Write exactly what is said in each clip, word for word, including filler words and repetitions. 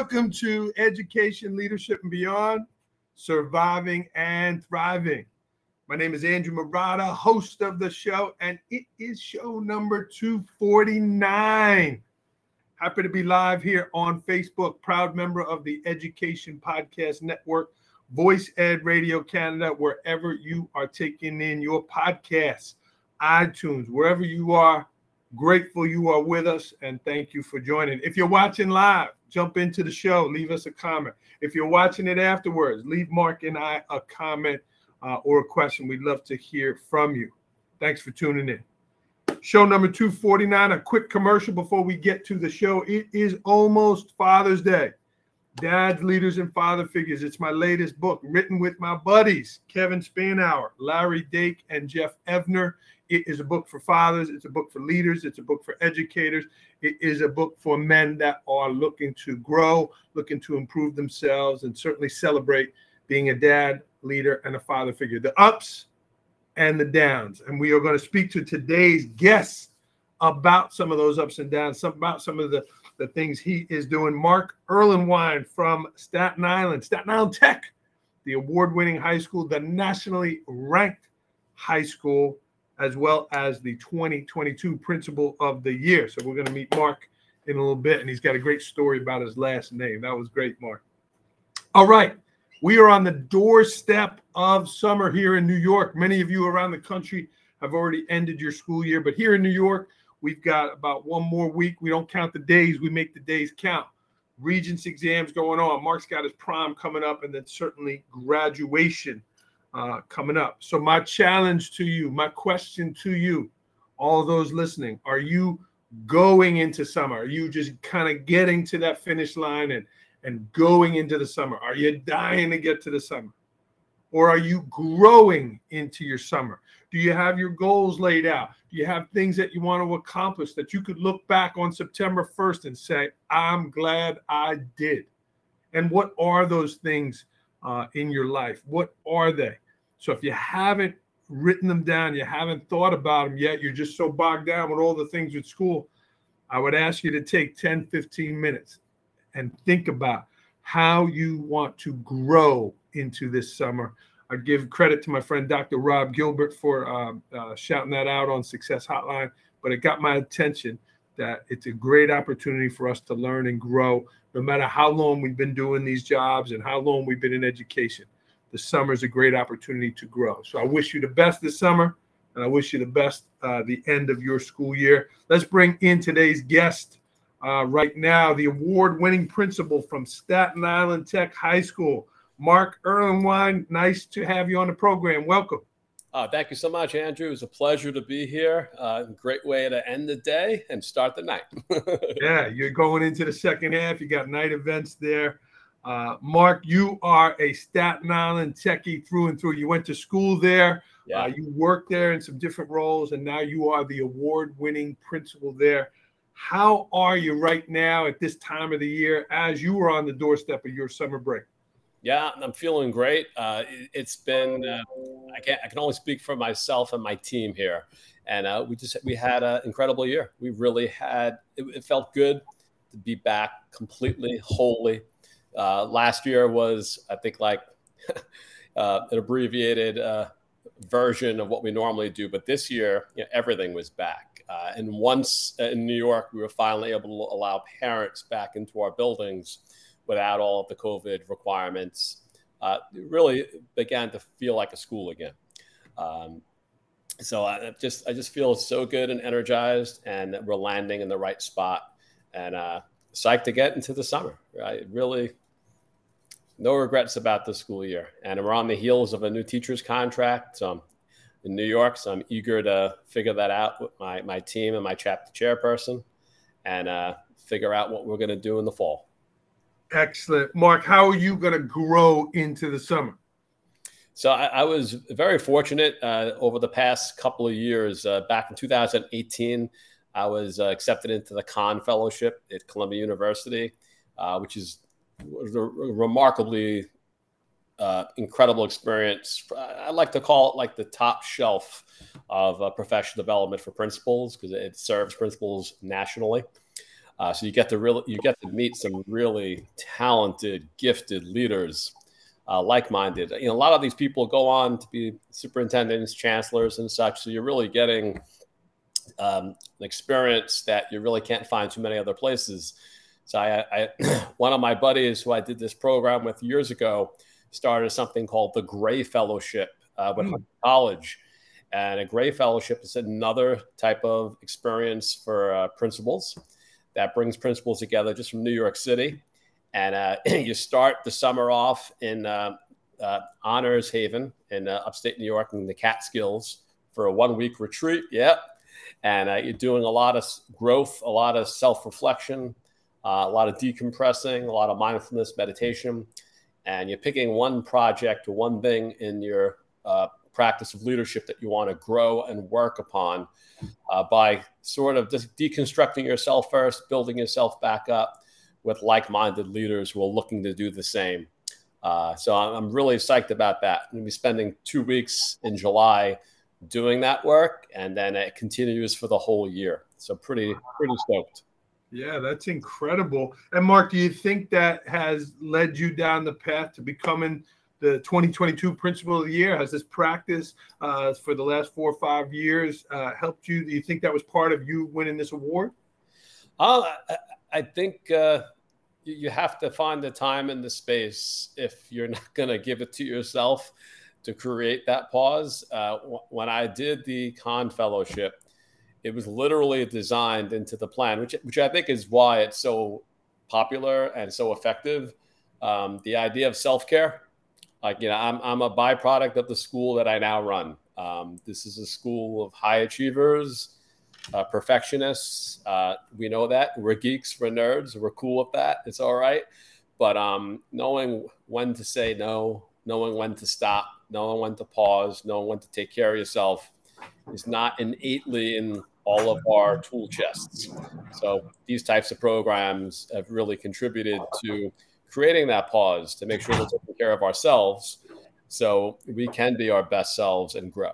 Welcome to Education, Leadership, and Beyond, Surviving and Thriving. My name is Andrew Marotta, host of the show, and it is show number two forty-nine. Happy to be live here on Facebook, proud member of the Education Podcast Network, Voice Ed Radio Canada, wherever you are taking in your podcasts, iTunes, wherever you are. Grateful you are with us, and thank you for joining. If you're watching live, jump into the show, leave us a comment. If you're watching it afterwards, leave Mark and I a comment uh, or a question. We'd love to hear from you. Thanks for tuning in. Show number two forty-nine, a quick commercial before we get to the show. It is almost Father's Day. Dads, Leaders, and Father Figures. It's my latest book, written with my buddies, Kevin Spanauer, Larry Dake, and Jeff Evner. It is a book for fathers. It's a book for leaders. It's a book for educators. It is a book for men that are looking to grow, looking to improve themselves, and certainly celebrate being a dad, leader, and a father figure. The ups and the downs. And we are going to speak to today's guests about some of those ups and downs, some, about some of the, the things he is doing. Mark Erlenwine from Staten Island, Staten Island Tech, the award-winning high school, the nationally ranked high school, as well as the twenty twenty-two Principal of the Year. So we're going to meet Mark in a little bit, and he's got a great story about his last name. That was great, Mark. All right. We are on the doorstep of summer here in New York. Many of you around the country have already ended your school year, but here in New York, we've got about one more week. We don't count the days. We make the days count. Regents exams going on. Mark's got his prom coming up, and then certainly graduation Uh, coming up. So my challenge to you, my question to you, all those listening, are you going into summer? Are you just kind of getting to that finish line and, and going into the summer? Are you dying to get to the summer? Or are you growing into your summer? Do you have your goals laid out? Do you have things that you want to accomplish that you could look back on September first and say, I'm glad I did? And what are those things Uh, in your life? What are they? So if you haven't written them down, you haven't thought about them yet, you're just so bogged down with all the things at school, I would ask you to take ten, fifteen minutes and think about how you want to grow into this summer. I give credit to my friend Doctor Rob Gilbert for uh, uh, shouting that out on Success Hotline, but it got my attention that it's a great opportunity for us to learn and grow. No matter how long we've been doing these jobs and how long we've been in education, the summer is a great opportunity to grow. So I wish you the best this summer, and I wish you the best uh, the end of your school year. Let's bring in today's guest uh, right now, the award-winning principal from Staten Island Tech High School, Mark Erlenwine. Nice to have you on the program. Welcome. Uh, thank you so much, Andrew. It was a pleasure to be here. Uh, great way to end the day and start the night. Yeah, you're going into the second half. You got night events there. Uh, Mark, you are a Staten Island techie through and through. You went to school there. Yeah. Uh, you worked there in some different roles, and now you are the award-winning principal there. How are you right now at this time of the year as you were on the doorstep of your summer break? Yeah, I'm feeling great. Uh, it, it's been, uh, I can't, I can only speak for myself and my team here. And uh, we just, we had an incredible year. We really had, it, it felt good to be back completely, wholly. Uh, last year was, I think, like uh, an abbreviated uh, version of what we normally do. But this year, you know, everything was back. Uh, and once in New York, we were finally able to allow parents back into our buildings without all of the COVID requirements. Uh, it really began to feel like a school again. Um, so I just I just feel so good and energized, and we're landing in the right spot, and uh, psyched to get into the summer. Right? Really, no regrets about the school year. And we're on the heels of a new teacher's contract so in New York, so I'm eager to figure that out with my, my team and my chapter chairperson, and uh, figure out what we're going to do in the fall. Excellent. Mark, how are you going to grow into the summer? So I, I was very fortunate uh, over the past couple of years. Uh, back in two thousand eighteen, I was uh, accepted into the Kahn Fellowship at Columbia University, uh, which is was a remarkably uh, incredible experience. I like to call it like the top shelf of uh, professional development for principals, because it serves principals nationally. Uh, so you get to really you get to meet some really talented, gifted leaders, uh, like-minded. You know, a lot of these people go on to be superintendents, chancellors, and such. So you're really getting um, an experience that you really can't find too many other places. So I, I one of my buddies who I did this program with years ago started something called the Gray Fellowship uh, with mm. college. And a Gray Fellowship is another type of experience for uh, principals that brings principals together just from New York City. And uh, you start the summer off in uh, uh, Honors Haven in uh, upstate New York in the Catskills for a one-week retreat. Yep. And uh, you're doing a lot of growth, a lot of self-reflection, uh, a lot of decompressing, a lot of mindfulness, meditation. And you're picking one project or one thing in your uh, practice of leadership that you want to grow and work upon uh, by sort of just deconstructing yourself first, building yourself back up with like-minded leaders who are looking to do the same. Uh, so I'm really psyched about that. I'm going to be spending two weeks in July doing that work, and then it continues for the whole year. So pretty, pretty stoked. Yeah, that's incredible. And Mark, do you think that has led you down the path to becoming the twenty twenty-two Principal of the Year? Has this practice uh, for the last four or five years uh, helped you? Do you think that was part of you winning this award? Uh, I, I think uh, you have to find the time and the space if you're not going to give it to yourself to create that pause. Uh, when I did the Kahn Fellowship, it was literally designed into the plan, which, which I think is why it's so popular and so effective. Um, the idea of self-care. Like, you know, I'm I'm a byproduct of the school that I now run. Um, this is a school of high achievers, uh, perfectionists. Uh, we know that. We're geeks, we're nerds, we're cool with that. It's all right. But um, knowing when to say no, knowing when to stop, knowing when to pause, knowing when to take care of yourself is not innately in all of our tool chests. So these types of programs have really contributed to creating that pause to make sure we're taking care of ourselves so we can be our best selves and grow.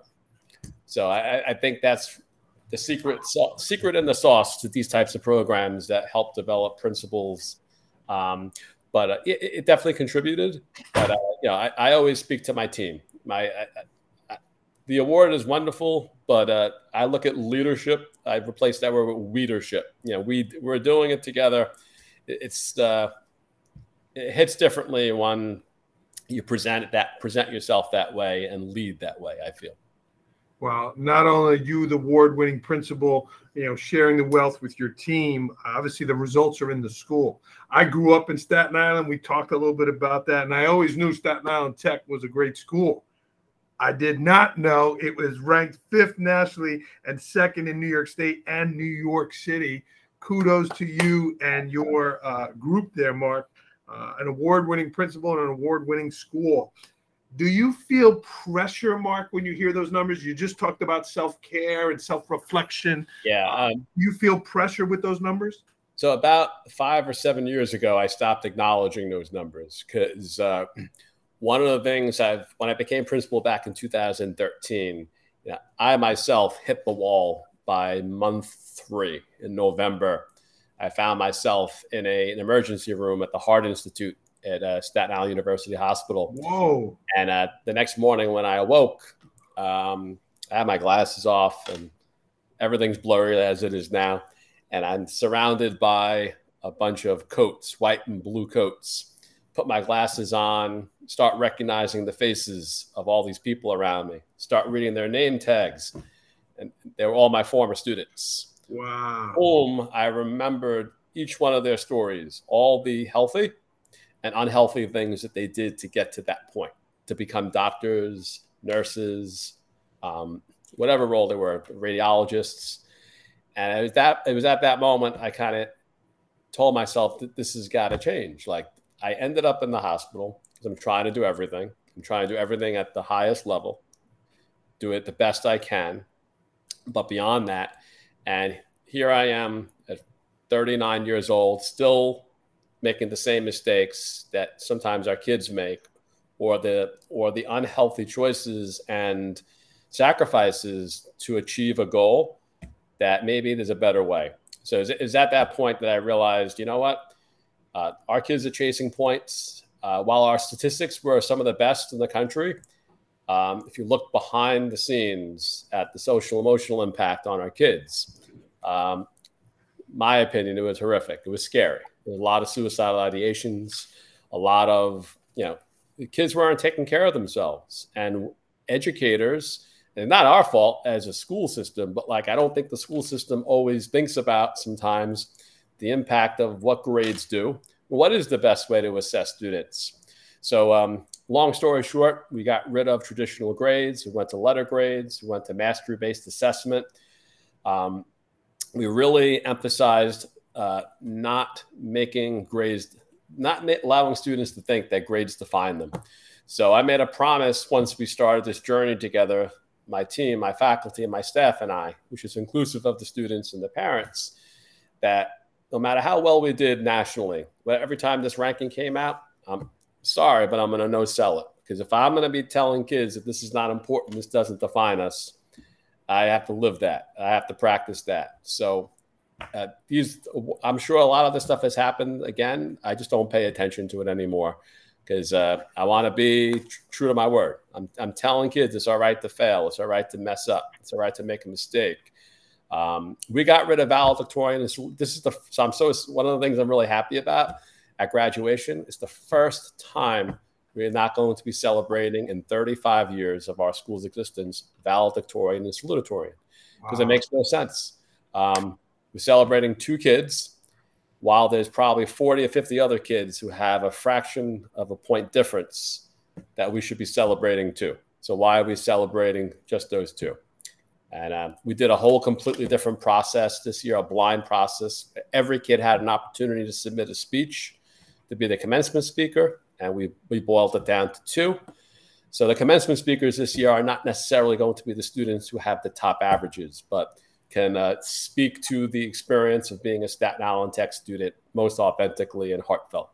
So I, I think that's the secret secret in the sauce to these types of programs that help develop principals. Um, but uh, it, it definitely contributed. But uh, you know, I, I always speak to my team. My I, I, the award is wonderful, but uh, I look at leadership. I've replaced that word with leadership. You know, we we're doing it together. It, it's uh, it hits differently when you present it that present yourself that way and lead that way, I feel. Well, not only are you the award-winning principal, you know, sharing the wealth with your team, obviously the results are in the school. I grew up in Staten Island. We talked a little bit about that, and I always knew Staten Island Tech was a great school. I did not know it was ranked fifth nationally and second in New York State and New York City. Kudos to you and your uh, group there, Mark. Uh, an award-winning principal and an award-winning school. Do you feel pressure, Mark, when you hear those numbers? You just talked about self-care and self-reflection. Yeah. Um, do you feel pressure with those numbers? So about five or seven years ago, I stopped acknowledging those numbers because uh, one of the things I've, when I became principal back in two thousand thirteen, you know, I myself hit the wall by month three in November. I found myself in a, an emergency room at the Heart Institute at uh, Staten Island University Hospital. Whoa. And uh, the next morning when I awoke, um, I had my glasses off and everything's blurry as it is now. And I'm surrounded by a bunch of coats, white and blue coats. Put my glasses on, start recognizing the faces of all these people around me, start reading their name tags. And they were all my former students. Wow. Boom, I remembered each one of their stories, all the healthy and unhealthy things that they did to get to that point, to become doctors, nurses, um, whatever role they were, radiologists. And it was that it was at that moment I kind of told myself that this has got to change. Like, I ended up in the hospital because I'm trying to do everything. I'm trying to do everything at the highest level, do it the best I can. But beyond that, and here I am at thirty-nine years old, still making the same mistakes that sometimes our kids make, or the or the unhealthy choices and sacrifices to achieve a goal that maybe there's a better way. So it was at that point that I realized, you know what, uh, our kids are chasing points. Uh, while our statistics were some of the best in the country, um, if you look behind the scenes at the social emotional impact on our kids, um, my opinion, it was horrific. It was scary. There was a lot of suicidal ideations, a lot of, you know, the kids weren't taking care of themselves. And educators, and not our fault as a school system, but like, I don't think the school system always thinks about sometimes the impact of what grades do. What is the best way to assess students? So um, long story short, we got rid of traditional grades. We went to letter grades. We went to mastery-based assessment. Um, we really emphasized uh, not making grades, not ma- allowing students to think that grades define them. So I made a promise once we started this journey together, my team, my faculty, and my staff and I, which is inclusive of the students and the parents, that no matter how well we did nationally, but every time this ranking came out, I'm sorry, but I'm going to no sell it. Because if I'm going to be telling kids that this is not important, this doesn't define us, I have to live that. I have to practice that. So uh, these, I'm sure a lot of this stuff has happened again. I just don't pay attention to it anymore because uh, I want to be tr- true to my word. I'm, I'm telling kids it's all right to fail. It's all right to mess up. It's all right to make a mistake. Um, we got rid of valedictorian. This, this is the, so I'm so, one of the things I'm really happy about at graduation is the first time we're not going to be celebrating in thirty-five years of our school's existence, valedictorian and salutatorian, because wow. It makes no sense. Um, we're celebrating two kids while there's probably forty or fifty other kids who have a fraction of a point difference that we should be celebrating too. So why are we celebrating just those two? And uh, we did a whole completely different process this year, a blind process. Every kid had an opportunity to submit a speech to be the commencement speaker, and we, we boiled it down to two. So the commencement speakers this year are not necessarily going to be the students who have the top averages, but can uh, speak to the experience of being a Staten Island Tech student most authentically and heartfelt.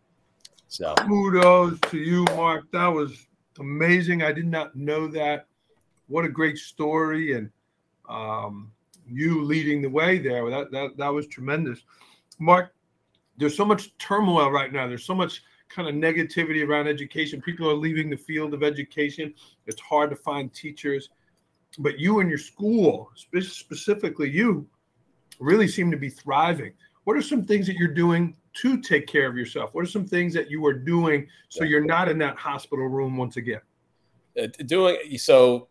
So kudos to you, Mark. That was amazing. I did not know that. What a great story, and um, you leading the way there. That, that, that was tremendous. Mark, there's so much turmoil right now. There's so much kind of negativity around education. People are leaving the field of education. It's hard to find teachers. But you and your school, specifically you, really seem to be thriving. What are some things that you're doing to take care of yourself? What are some things that you are doing so you're not in that hospital room once again? Uh, doing so,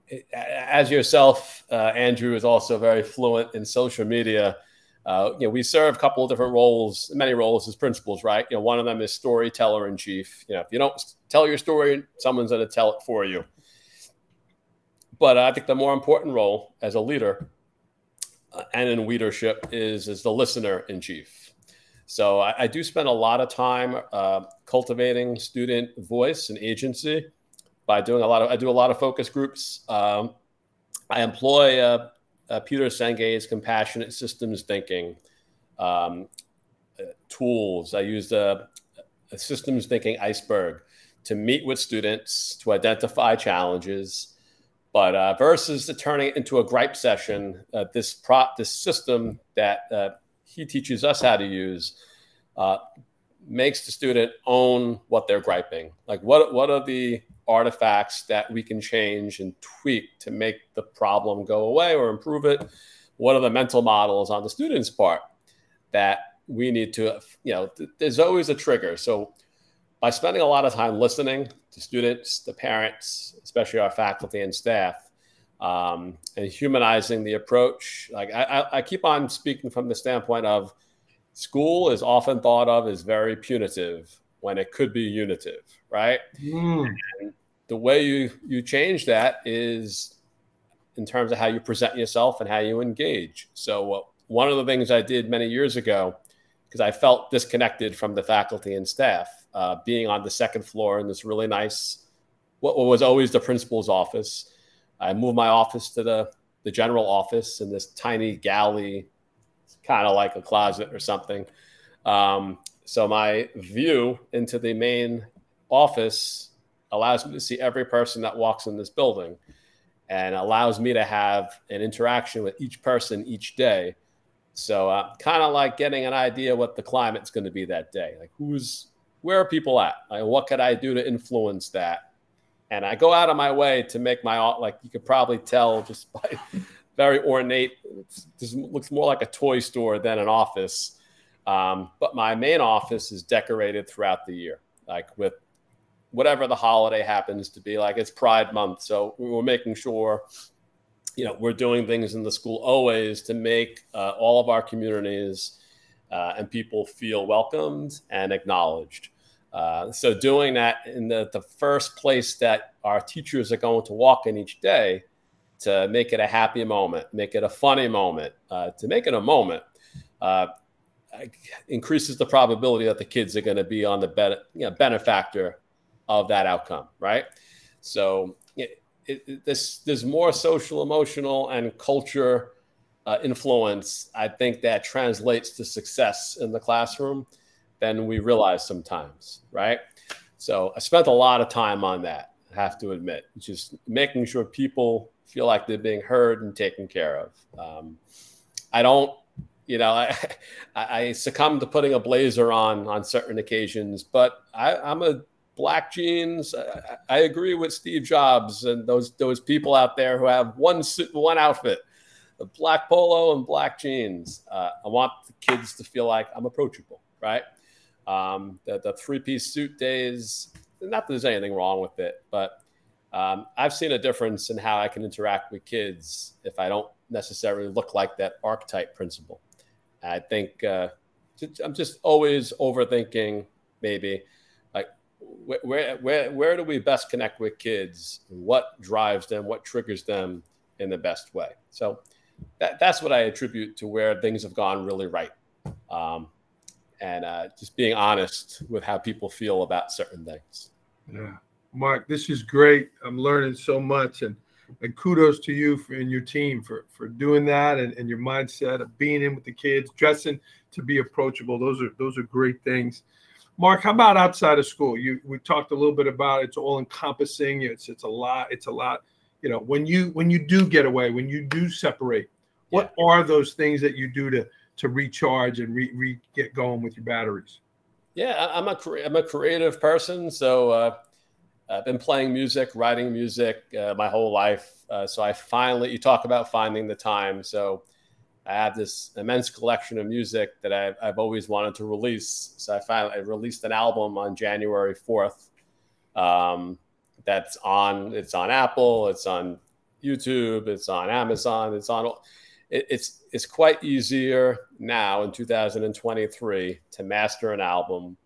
as yourself, uh, Andrew is also very fluent in social media. Uh, you know, we serve a couple of different roles, many roles as principals, right? You know, one of them is storyteller in chief. You know, if you don't tell your story, someone's going to tell it for you. But I think the more important role as a leader uh, and in leadership is as the listener in chief. So I, I do spend a lot of time uh, cultivating student voice and agency by doing a lot of, I do a lot of focus groups. Um, I employ uh, uh, Peter Senge's compassionate systems thinking um, uh, tools. I use the a systems thinking iceberg to meet with students to identify challenges. But uh, versus the turning it into a gripe session, uh, this prop, this system that uh, he teaches us how to use uh, makes the student own what they're griping. Like what what are the artifacts that we can change and tweak to make the problem go away or improve it? What are the mental models on the student's part that we need to, you know, th- there's always a trigger. So by spending a lot of time listening to students, the parents, especially our faculty and staff, um, and humanizing the approach, like I, I, I keep on speaking from the standpoint of school is often thought of as very punitive when it could be unitive, right? Mm. And the way you you change that is in terms of how you present yourself and how you engage. So uh, one of the things I did many years ago, because I felt disconnected from the faculty and staff, uh, being on the second floor in this really nice, what was always the principal's office. I moved my office to the, the general office in this tiny galley, kind of like a closet or something. Um, so my view into the main office allows me to see every person that walks in this building and allows me to have an interaction with each person each day So uh, kind of like getting an idea what the climate's going to be that day. Like who's, where are people at? Like, what could I do to influence that? And I go out of my way to make my, like you could probably tell just by very ornate, it just looks more like a toy store than an office. Um, but my main office is decorated throughout the year, like with whatever the holiday happens to be. Like it's Pride Month. So we're making sure, you know, we're doing things in the school always to make uh, all of our communities uh, and people feel welcomed and acknowledged. Uh, so doing that in the, the first place that our teachers are going to walk in each day to make it a happy moment, make it a funny moment, uh, to make it a moment, uh, increases the probability that the kids are going to be on the ben- you know, benefactor of that outcome, right? So it, it, this, there's more social, emotional, and culture uh, influence, I think, that translates to success in the classroom than we realize sometimes, right? So I spent a lot of time on that, I have to admit, just making sure people feel like they're being heard and taken care of. Um, I don't, you know, I, I succumb to putting a blazer on on certain occasions, but I, I'm a black jeans. I, I agree with Steve Jobs and those those people out there who have one suit, one outfit, a black polo and black jeans. Uh, I want the kids to feel like I'm approachable, right? Um, the, the three-piece suit days, not that there's anything wrong with it, but um, I've seen a difference in how I can interact with kids if I don't necessarily look like that archetype principal. I think uh, I'm just always overthinking maybe like where, where, where do we best connect with kids? What drives them? What triggers them in the best way? So that, that's what I attribute to where things have gone really right. Um, and uh, just being honest with how people feel about certain things. Yeah. Mark, this is great. I'm learning so much, and, and kudos to you for, and your team for, for doing that, and, and your mindset of being in with the kids, dressing to be approachable. Those are those are great things. Mark, how about outside of school? You we talked a little bit about it's all encompassing. It's it's a lot. It's a lot. You know, when you when you do get away, when you do separate, what yeah. are those things that you do to to recharge and re, re get going with your batteries? Yeah, I'm a I'm a creative person, so uh, I've been playing music, writing music uh, my whole life. Uh, so I finally, you talk about finding the time. So I have this immense collection of music that I've, I've always wanted to release. So I finally I released an album on January fourth. Um, that's on, it's on Apple, it's on YouTube, it's on Amazon, it's on, it, it's, it's quite easier now in two thousand twenty-three to master an album,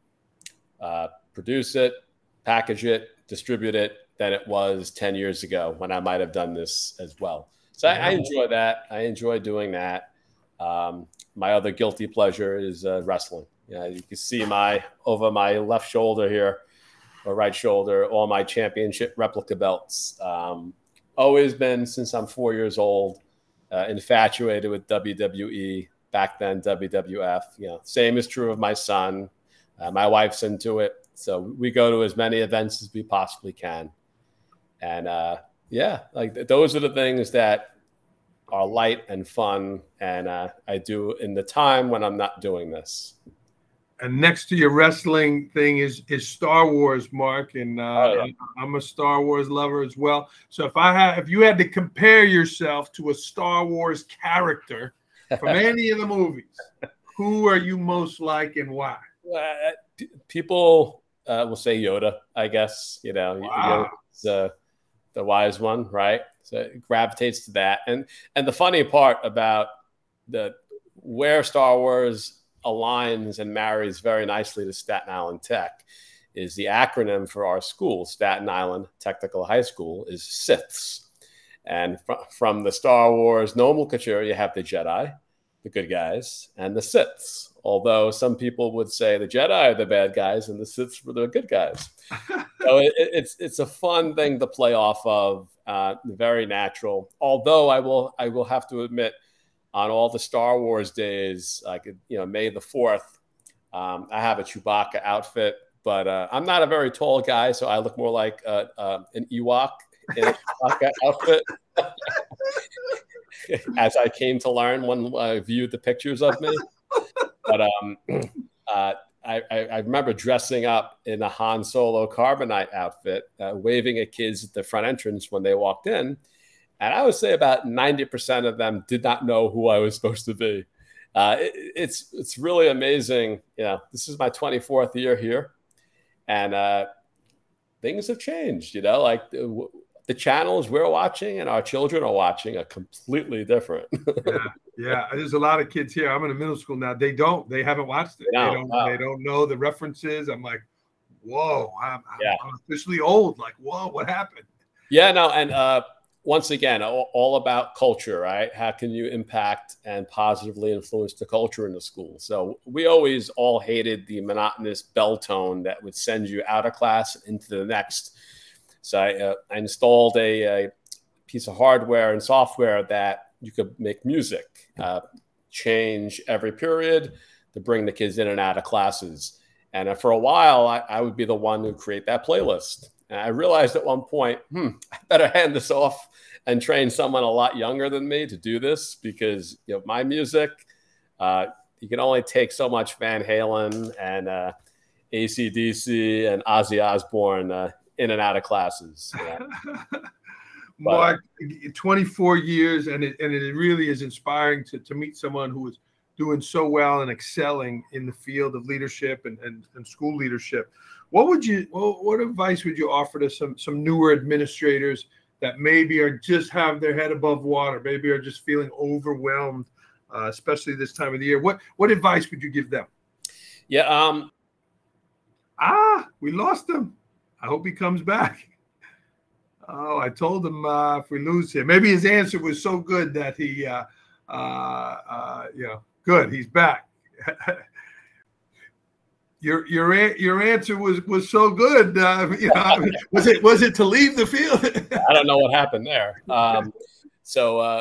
uh, produce it, package it, distribute it than it was ten years ago when I might have done this as well. So I, I enjoy that. I enjoy doing that. Um, my other guilty pleasure is uh, wrestling. You know, you can see my over my left shoulder here, or right shoulder, all my championship replica belts. Um, always been since I'm four years old, uh, infatuated with W W E. Back then, W W F. You know, same is true of my son. Uh, my wife's into it, so we go to as many events as we possibly can. And uh, yeah, like th- those are the things that are light and fun, and uh, I do in the time when I'm not doing this. And next to your wrestling thing is is Star Wars, Mark, and uh, oh, yeah. I'm a Star Wars lover as well. So if I had, if you had to compare yourself to a Star Wars character from any of the movies, who are you most like and why? Uh, people uh, will say Yoda, I guess. You know, wow. Yoda's uh, the wise one, right? So it gravitates to that. And and the funny part about the where Star Wars aligns and marries very nicely to Staten Island Tech is the acronym for our school, Staten Island Technical High School, is SITHs. And fr- from the Star Wars nomenclature, you have the Jedi, the good guys, and the Siths. Although some people would say the Jedi are the bad guys and the Siths were the good guys. So it, it's it's a fun thing to play off of, uh, very natural. Although I will I will have to admit, on all the Star Wars days, like you know May the fourth, um, I have a Chewbacca outfit, but uh, I'm not a very tall guy, so I look more like uh, uh, an Ewok in a Chewbacca outfit. as I came to learn when I viewed the pictures of me. But um, uh, I, I remember dressing up in a Han Solo Carbonite outfit, uh, waving at kids at the front entrance when they walked in. And I would say about ninety percent of them did not know who I was supposed to be. Uh, it, it's it's really amazing. You know, this is my twenty-fourth year here, and uh, things have changed. You know, like the, the channels we're watching and our children are watching are completely different. yeah, yeah. There's a lot of kids here. I'm in a middle school now. They don't. They haven't watched it. No, they don't. no. They don't know the references. I'm like, whoa. I'm, yeah. I'm officially old. Like, whoa, what happened? Yeah, no, and uh, once again, all, all about culture, right? How can you impact and positively influence the culture in the school? So we always all hated the monotonous bell tone that would send you out of class and into the next. So I, uh, I installed a, a piece of hardware and software that you could make music, uh, change every period to bring the kids in and out of classes. And uh, for a while, I, I would be the one who create that playlist. And I realized at one point, hmm, I better hand this off and train someone a lot younger than me to do this, because you know my music, uh, you can only take so much Van Halen and uh, A C D C and Ozzy Osbourne uh, in and out of classes. Yeah. Mark, but, twenty-four years, and it and it really is inspiring to, to meet someone who is doing so well and excelling in the field of leadership and, and, and school leadership. What would you what, what advice would you offer to some some newer administrators that maybe are just have their head above water, maybe are just feeling overwhelmed, uh, especially this time of the year? What what advice would you give them? Yeah. Um, ah, we lost him. I hope he comes back. Oh, I told him uh, if we lose him, maybe his answer was so good that he, uh, uh, uh, you know, good, he's back. your your your answer was was so good. Uh, you know, was it was it to leave the field? I don't know what happened there. Um, so uh,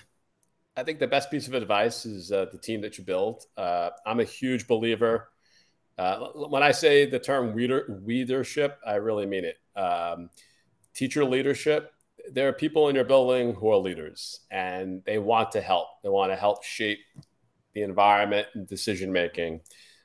I think the best piece of advice is uh, the team that you build. Uh, I'm a huge believer. Uh, when I say the term leader, leadership, I really mean it. Um, teacher leadership, there are people in your building who are leaders, and they want to help. They want to help shape the environment and decision-making.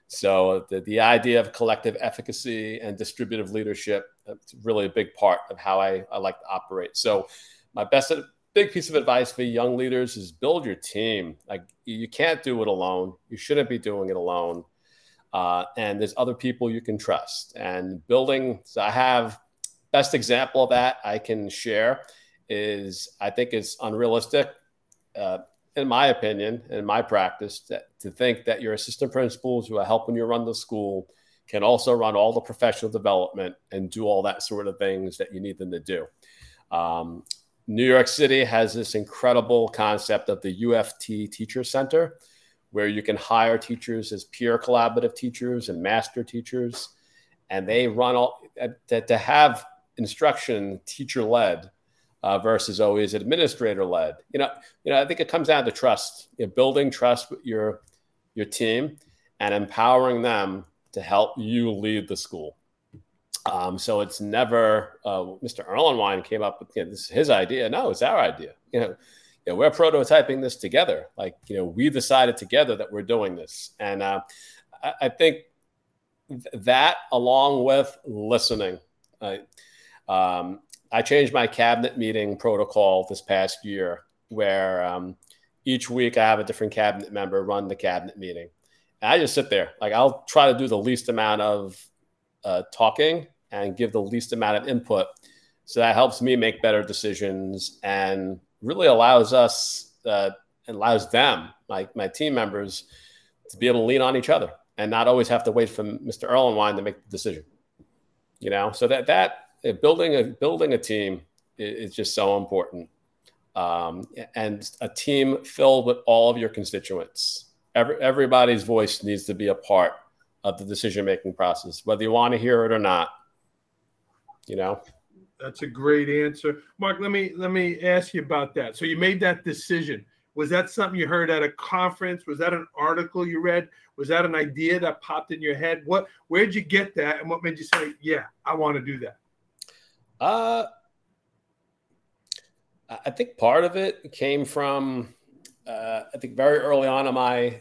So the, the idea of collective efficacy and distributive leadership, that's really a big part of how I, I like to operate. So my best big piece of advice for young leaders is build your team. Like, you can't do it alone. You shouldn't be doing it alone. Uh, and there's other people you can trust. And building, so I have best example of that I can share is, I think it's unrealistic, uh, in my opinion, in my practice, that, to think that your assistant principals who are helping you run the school can also run all the professional development and do all that sort of things that you need them to do. Um, New York City has this incredible concept of the U F T Teacher Center, where you can hire teachers as peer collaborative teachers and master teachers, and they run all to, to have instruction teacher-led uh, versus always administrator-led. You know, you know, I think it comes down to trust. You know, building trust with your your team and empowering them to help you lead the school. Um, so it's never uh, Mister Erlenwine came up with, you know, this is his idea. No, it's our idea. You know, you know, we're prototyping this together. Like, you know, we decided together that we're doing this, and uh, I, I think th- that, along with listening. Uh, um, I changed my cabinet meeting protocol this past year, where um, each week I have a different cabinet member run the cabinet meeting. And I just sit there. Like, I'll try to do the least amount of uh, talking and give the least amount of input. So that helps me make better decisions and really allows us, uh, allows them, like my team members, to be able to lean on each other and not always have to wait for Mister Erlenwine to make the decision. You know, so that that building a building a team is just so important, um, and a team filled with all of your constituents. Every, everybody's voice needs to be a part of the decision-making process, whether you want to hear it or not. You know, that's a great answer, Mark. Let me let me ask you about that. So you made that decision. Was that something you heard at a conference? Was that an article you read? Was that an idea that popped in your head? What, where'd you get that? And what made you say, yeah, I want to do that? Uh, I think part of it came from, uh, I think very early on in my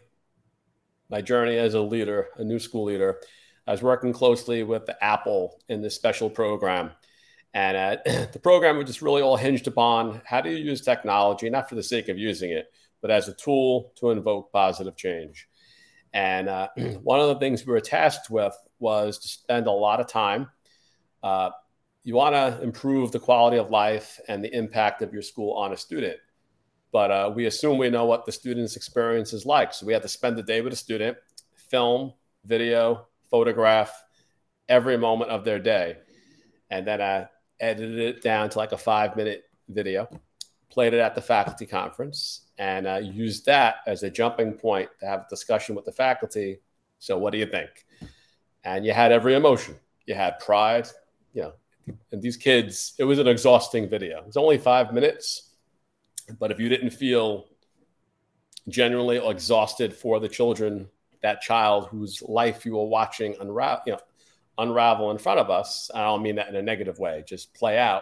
my journey as a leader, a new school leader. I was working closely with the Apple in this special program. And uh, the program was just really all hinged upon how do you use technology, not for the sake of using it, but as a tool to invoke positive change. And uh, one of the things we were tasked with was to spend a lot of time. Uh, you want to improve the quality of life and the impact of your school on a student. But uh, we assume we know what the student's experience is like. So we had to spend the day with a student, film, video, photograph every moment of their day. And then I edited it down to like a five minute video, played it at the faculty conference, and uh, used that as a jumping point to have a discussion with the faculty. So what do you think? And you had every emotion. You had pride, you know, and these kids, it was an exhausting video. It's only five minutes, but if you didn't feel genuinely exhausted for the children, that child whose life you were watching unravel, you know, unravel in front of us, I don't mean that in a negative way, just play out,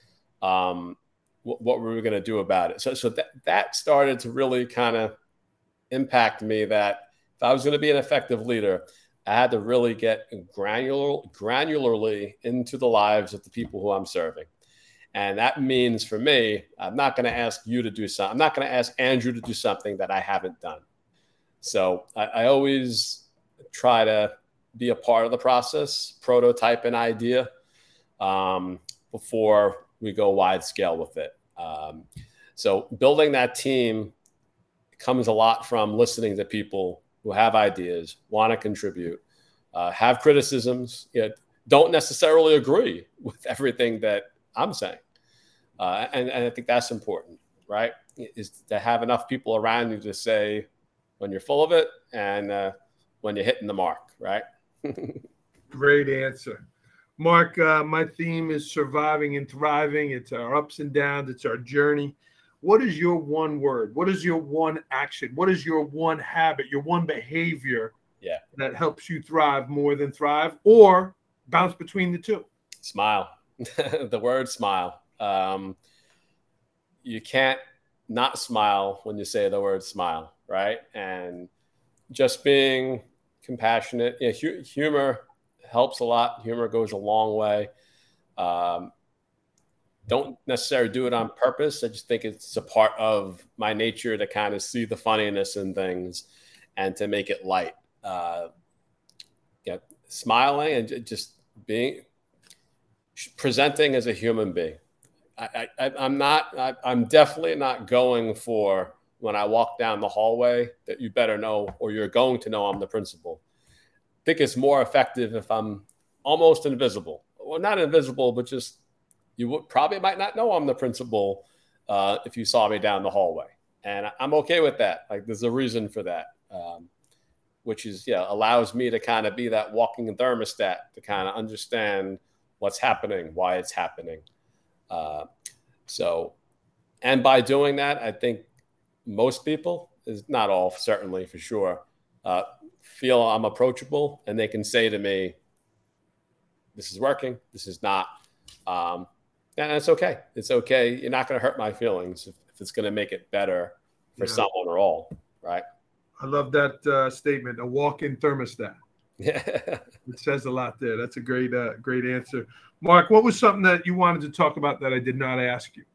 um, what, what were we going to do about it? So, so that, that started to really kind of impact me, that if I was going to be an effective leader, I had to really get granular, granularly into the lives of the people who I'm serving. And that means for me, I'm not going to ask you to do something. I'm not going to ask Andrew to do something that I haven't done. So I, I always try to be a part of the process, prototype an idea um, before we go wide scale with it. Um, so building that team comes a lot from listening to people who have ideas, want to contribute, uh, have criticisms, you know, don't necessarily agree with everything that I'm saying. Uh, and, and I think that's important, right? Is to have enough people around you to say when you're full of it and uh, when you're hitting the mark, right? Great answer. Mark, uh, my theme is surviving and thriving. It's our ups and downs. It's our journey. What is your one word? What is your one action? What is your one habit, your one behavior yeah. that helps you thrive more than thrive, or bounce between the two? Smile. The word smile. Um, you can't not smile when you say the word smile, right? And just being compassionate. You know, hu- humor helps a lot. Humor goes a long way. Um, don't necessarily do it on purpose. I just think it's a part of my nature to kind of see the funniness in things and to make it light. Uh, yeah, smiling and just being presenting as a human being. I, I, I'm not. I, I'm definitely not going for when I walk down the hallway that you better know, or you're going to know I'm the principal. I think it's more effective if I'm almost invisible. Well, not invisible, but just you would probably might not know I'm the principal uh, if you saw me down the hallway, and I'm okay with that. Like, there's a reason for that, um, which is yeah allows me to kind of be that walking thermostat to kind of understand what's happening, why it's happening. Uh, so, and by doing that, I think most people, is not all, certainly for sure, uh, feel I'm approachable and they can say to me, this is working, this is not. Um, and it's okay. It's okay. You're not going to hurt my feelings if, if it's going to make it better for yeah. someone or all, right? I love that uh, statement, a walk-in thermostat. Yeah. It says a lot there. That's a great, uh, great answer. Mark, what was something that you wanted to talk about that I did not ask you?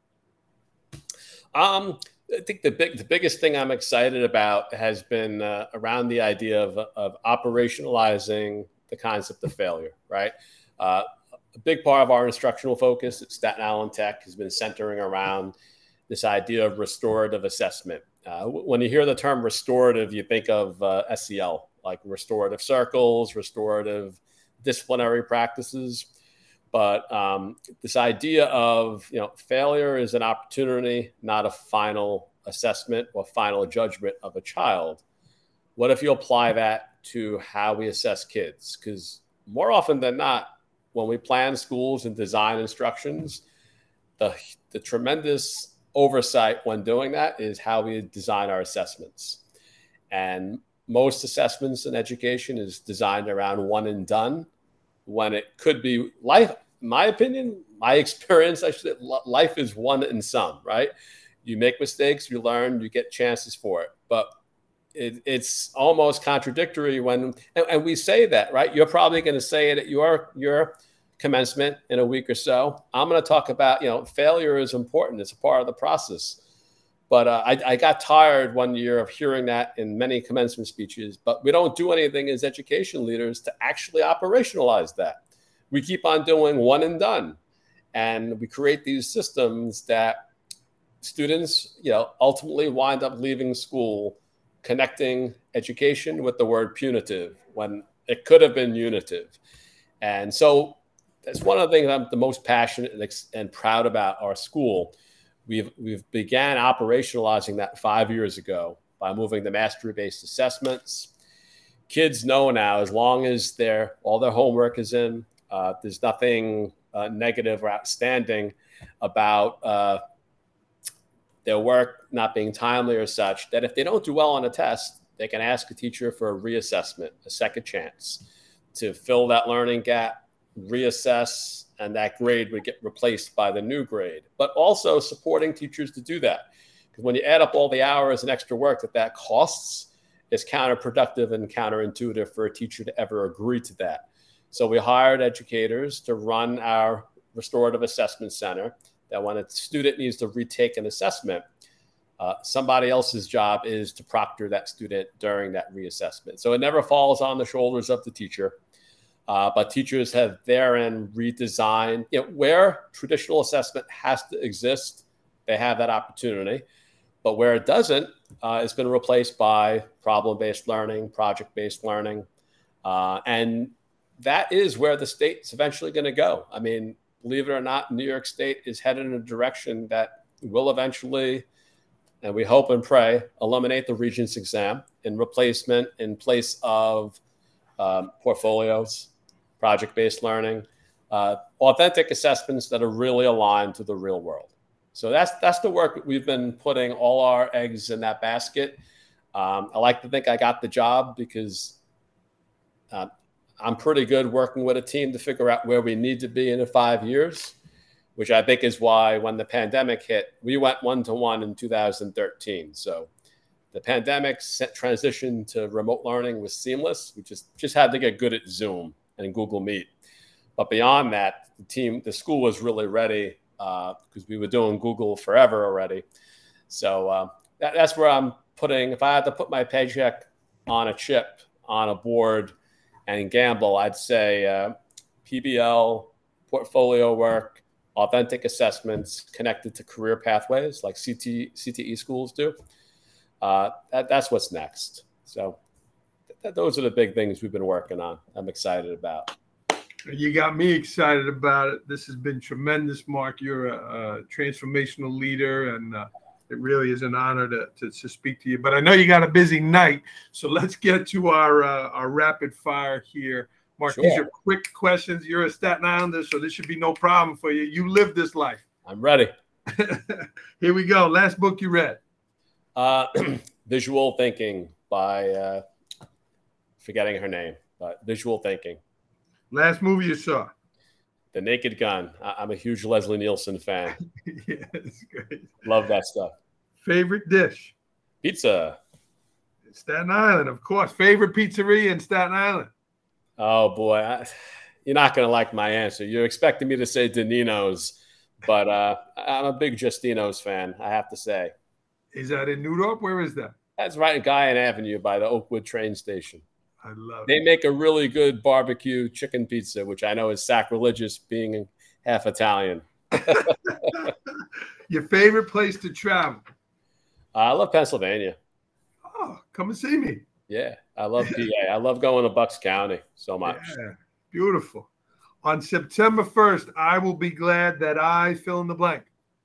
Um, I think the big, the biggest thing I'm excited about has been uh, around the idea of, of operationalizing the concept of failure, right? Uh, a big part of our instructional focus at Staten Island Tech has been centering around this idea of restorative assessment. Uh, when you hear the term restorative, you think of uh, S E L, like restorative circles, restorative disciplinary practices. But um, this idea of, you know, failure is an opportunity, not a final assessment or final judgment of a child. What if you apply that to how we assess kids? Because more often than not, when we plan schools and design instructions, the, the tremendous oversight when doing that is how we design our assessments. And most assessments in education is designed around one and done, when it could be life in my opinion, my experience, I should say, life is one in some, right? You make mistakes, you learn, you get chances for it. But it, it's almost contradictory when, and, and we say that, right? You're probably going to say it at your, your commencement in a week or so. I'm going to talk about, you know, failure is important. It's a part of the process. But uh, I, I got tired one year of hearing that in many commencement speeches, but we don't do anything as education leaders to actually operationalize that. We keep on doing one and done. And we create these systems that students, you know, ultimately wind up leaving school connecting education with the word punitive when it could have been unitive. And so that's one of the things I'm the most passionate and, and proud about our school. We've, we've began operationalizing that five years ago by moving the mastery-based assessments. Kids know now, as long as their all their homework is in, uh, there's nothing uh, negative or outstanding about uh, their work not being timely or such, that if they don't do well on a test, they can ask a teacher for a reassessment, a second chance to fill that learning gap, reassess, and that grade would get replaced by the new grade. But also supporting teachers to do that. Because when you add up all the hours and extra work that that costs, it's counterproductive and counterintuitive for a teacher to ever agree to that. So we hired educators to run our restorative assessment center, that when a student needs to retake an assessment, uh, somebody else's job is to proctor that student during that reassessment. So it never falls on the shoulders of the teacher. Uh, but teachers have therein redesigned, you know, where traditional assessment has to exist, they have that opportunity. But where it doesn't, uh, it's been replaced by problem-based learning, project-based learning. Uh, and that is where the state's eventually going to go. I mean, believe it or not, New York State is headed in a direction that will eventually, and we hope and pray, eliminate the Regents exam in replacement in place of um, portfolios, project-based learning, uh, authentic assessments that are really aligned to the real world. So that's that's the work we've been putting all our eggs in that basket. Um, I like to think I got the job because uh, I'm pretty good working with a team to figure out where we need to be in five years, which I think is why when the pandemic hit, we went one-to-one in two thousand thirteen. So the pandemic transition to remote learning was seamless. We just, just had to get good at Zoom and Google Meet. But beyond that, the team, the school was really ready because uh, we were doing Google forever already. So uh, that, that's where I'm putting, if I had to put my paycheck on a chip, on a board and gamble, I'd say uh, P B L, portfolio work, authentic assessments connected to career pathways like C T, C T E schools do. Uh, that, that's what's next. So th- those are the big things we've been working on. I'm excited about. You got me excited about it. This has been tremendous, Mark. You're a, a transformational leader, and uh, it really is an honor to, to, to speak to you. But I know you got a busy night, so let's get to our uh, our rapid fire here. Mark, sure. These are quick questions. You're a Staten Islander, so this should be no problem for you. You live this life. I'm ready. Here we go. Last book you read? Uh, Visual Thinking by, uh, forgetting her name, but Visual Thinking. Last movie you saw? The Naked Gun. I- I'm a huge Leslie Nielsen fan. Yeah, it's great. Love that stuff. Favorite dish? Pizza. Staten Island, of course. Favorite pizzeria in Staten Island? Oh, boy. I, you're not going to like my answer. You're expecting me to say Danino's, but uh, I'm a big Justino's fan, I have to say. Is that in New York? Where is that? That's right in Guyan Avenue by the Oakwood train station. I love they it. They make a really good barbecue chicken pizza, which I know is sacrilegious being half Italian. Your favorite place to travel? Uh, I love Pennsylvania. Oh, come and see me. Yeah, I love P A. I love going to Bucks County so much. Yeah, beautiful. On September first, I will be glad that I fill in the blank.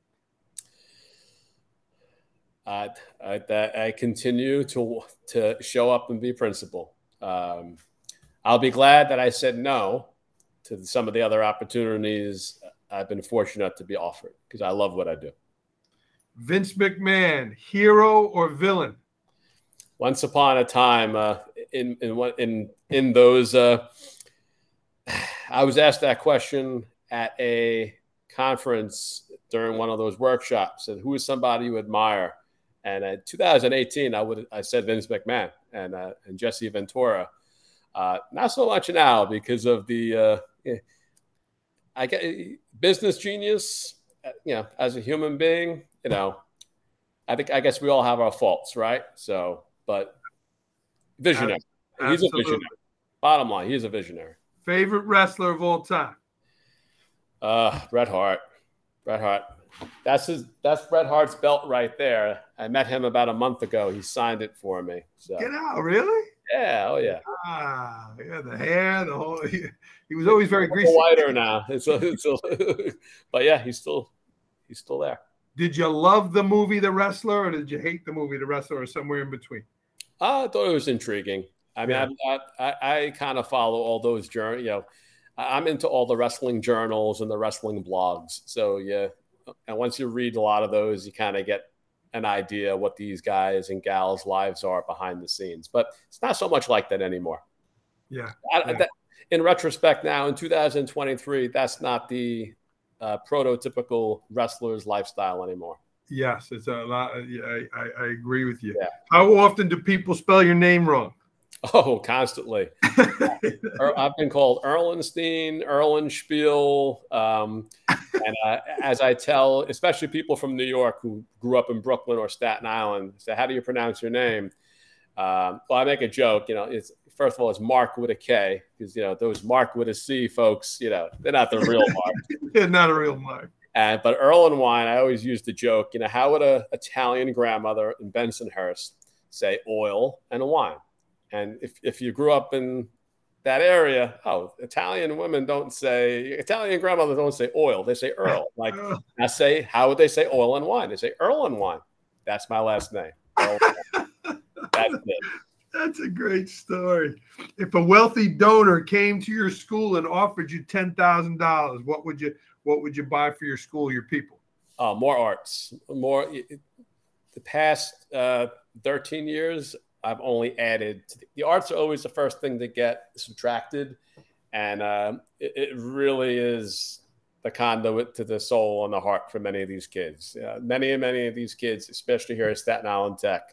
Uh, I, that I continue to to show up and be principal. Um, I'll be glad that I said no to some of the other opportunities I've been fortunate to be offered because I love what I do. Vince McMahon, hero or villain? Once upon a time, uh, in in in in those, uh, I was asked that question at a conference during one of those workshops, and who is somebody you admire? And in two thousand eighteen, I would I said Vince McMahon and uh, and Jesse Ventura. Uh, not so much now because of the uh, I get business genius. You know, as a human being, you know, I think I guess we all have our faults, right? So, but visionary. He's Absolutely. a visionary. Bottom line, he's a visionary. Favorite wrestler of all time? Uh, Bret Hart. Bret Hart. That's his. That's Bret Hart's belt right there. I met him about a month ago. He signed it for me. So. Get out, really? Yeah. Oh yeah. Ah, yeah. The hair, the whole. He, he was always very greasy. Whiter now. It's, a, it's a, but yeah, he's still, he's still there. Did you love the movie The Wrestler, or did you hate the movie The Wrestler, or somewhere in between? I thought it was intriguing. I mean, Yeah. I, I, I kind of follow all those journals. You know, I'm into all the wrestling journals and the wrestling blogs. So yeah, and once you read a lot of those, you kind of get an idea what these guys and gals' lives are behind the scenes. But it's not so much like that anymore. Yeah. I, yeah. that, in retrospect, now in two thousand twenty-three, that's not the uh, prototypical wrestler's lifestyle anymore. Yes, it's a lot. Yeah, I, I, I agree with you. Yeah. How often do people spell your name wrong? Oh, constantly. I've been called Erlenstein, Erlenspiel. Um, and uh, as I tell, especially people from New York who grew up in Brooklyn or Staten Island, say, how do you pronounce your name? Um, well, I make a joke, you know, it's first of all, it's Mark with a K, because, you know, those Mark with a C folks, you know, they're not the real Mark. They're not a real Mark. And, but Erlenwine, I always use the joke, you know, how would a Italian grandmother in Bensonhurst say oil and a wine? And if, if you grew up in that area, oh, Italian women don't say, Italian grandmothers don't say oil, they say Earl. Like, I say, how would they say oil and wine? They say Earl and wine. That's my last name. Earl and wine. That's it. That's a great story. If a wealthy donor came to your school and offered you ten thousand dollars, what would you what would you buy for your school, your people? Oh, more arts. More. The past uh, thirteen years, I've only added to the, the arts are always the first thing to get subtracted. And uh, it, it really is the conduit to the soul and the heart for many of these kids. Uh, many and many of these kids, especially here at Staten Island Tech,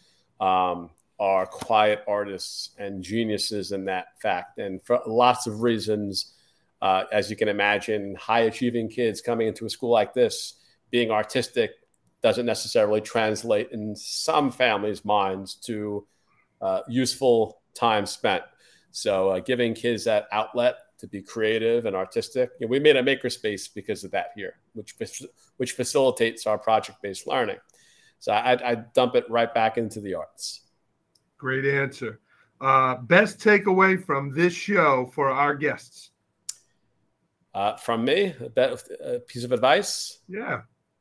um, are quiet artists and geniuses in that fact. And for lots of reasons, uh, as you can imagine, high achieving kids coming into a school like this, being artistic doesn't necessarily translate in some families' minds to uh, useful time spent. So uh, giving kids that outlet to be creative and artistic, you know, we made a makerspace because of that here, which which facilitates our project-based learning. So I, I dump it right back into the arts. Great answer. Uh, best takeaway from this show for our guests? Uh, from me, a, a piece of advice? Yeah.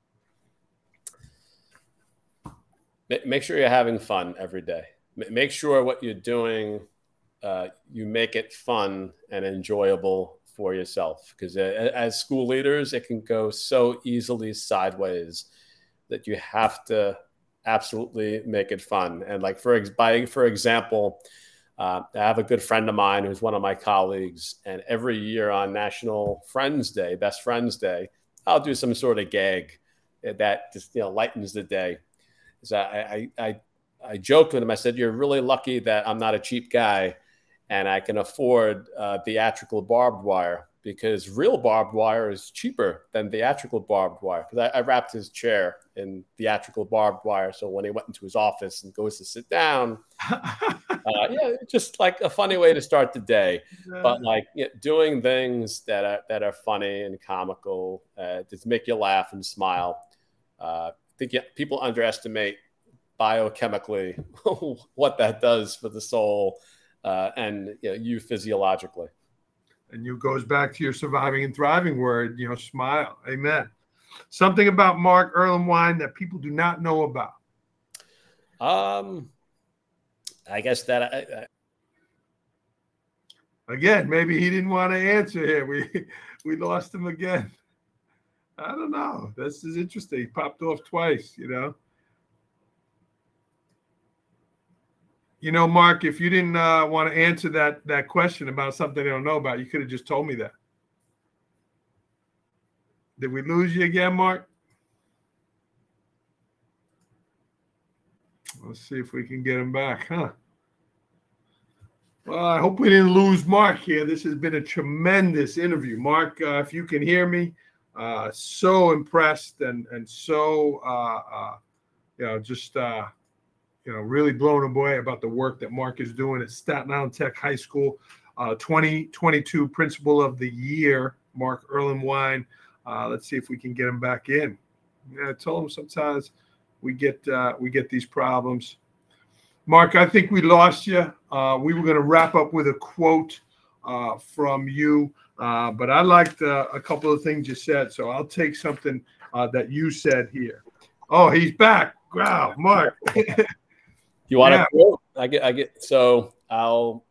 Make sure you're having fun every day. Make sure what you're doing, uh, you make it fun and enjoyable for yourself. Because as school leaders, it can go so easily sideways that you have to absolutely make it fun. And like for by for example, uh, I have a good friend of mine who's one of my colleagues, and every year on National Friends Day, Best Friends Day, I'll do some sort of gag that just, you know, lightens the day. So I, I, I, I joked with him. I said, "You're really lucky that I'm not a cheap guy, and I can afford uh, theatrical barbed wire, because real barbed wire is cheaper than theatrical barbed wire." Because I, I wrapped his chair in theatrical barbed wire, so when he went into his office and goes to sit down, uh, yeah, just like a funny way to start the day. But like, you know, doing things that are that are funny and comical, uh, just make you laugh and smile. Uh, I think yeah, people underestimate biochemically what that does for the soul uh, and, you know, you physiologically. And you goes back to your surviving and thriving word, you know, smile. Amen. Something about Mark Erlenwine that people do not know about. Um, I guess that I, I... again, maybe he didn't want to answer here. We we lost him again. I don't know. This is interesting. He popped off twice, you know. You know, Mark, if you didn't uh, want to answer that that question about something I don't know about, you could have just told me that. Did we lose you again, Mark? Let's see if we can get him back, huh? Well, I hope we didn't lose Mark here. This has been a tremendous interview. Mark, uh, if you can hear me, uh, so impressed and and so, uh, uh, you know, just, uh, you know, really blown away about the work that Mark is doing at Staten Island Tech High School. Uh, twenty twenty-two Principal of the Year, Mark Erlenwine. Uh, let's see if we can get him back in. Yeah, I told him sometimes we get uh, we get these problems. Mark, I think we lost you. Uh, we were going to wrap up with a quote uh, from you, uh, but I liked uh, a couple of things you said, so I'll take something uh, that you said here. Oh, he's back. Wow, Mark. You want Yeah. a quote? I get, I get. So I'll.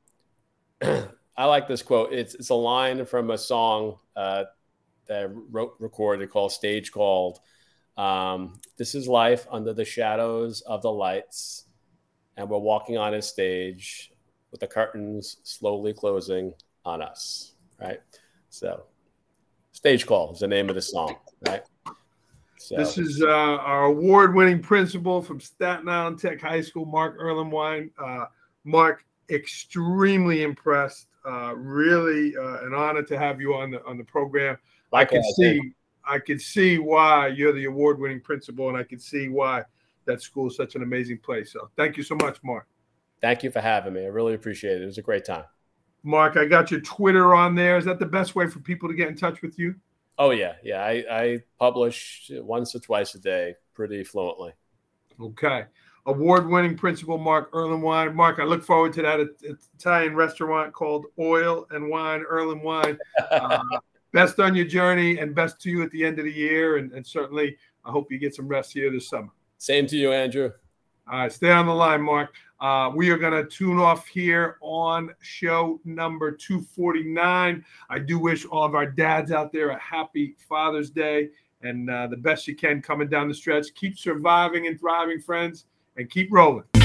I like this quote. It's it's a line from a song uh, that I wrote recorded called "Stage Called." Um, this is life under the shadows of the lights, and we're walking on a stage with the curtains slowly closing on us. Right. So, "Stage Call" is the name of the song. Right. So. This is uh, our award-winning principal from Staten Island Tech High School, Mark Erlenwine. Uh, Mark, extremely impressed. Uh, really uh, an honor to have you on the on the program. I can see, I can see why you're the award-winning principal, and I can see why that school is such an amazing place. So, thank you so much, Mark. Thank you for having me. I really appreciate it. It was a great time. Mark, I got your Twitter on there. Is that the best way for people to get in touch with you? Oh yeah, yeah. I, I publish once or twice a day, pretty fluently. Okay. Award-winning principal Mark Erlenwine. Mark, I look forward to that Italian restaurant called Oil and Wine Erlenwine. Uh, best on your journey and best to you at the end of the year. And, and certainly, I hope you get some rest here this summer. Same to you, Andrew. All right, stay on the line, Mark. Uh, we are going to tune off here on show number two forty-nine. I do wish all of our dads out there a happy Father's Day and uh, the best you can coming down the stretch. Keep surviving and thriving, friends, and keep rolling.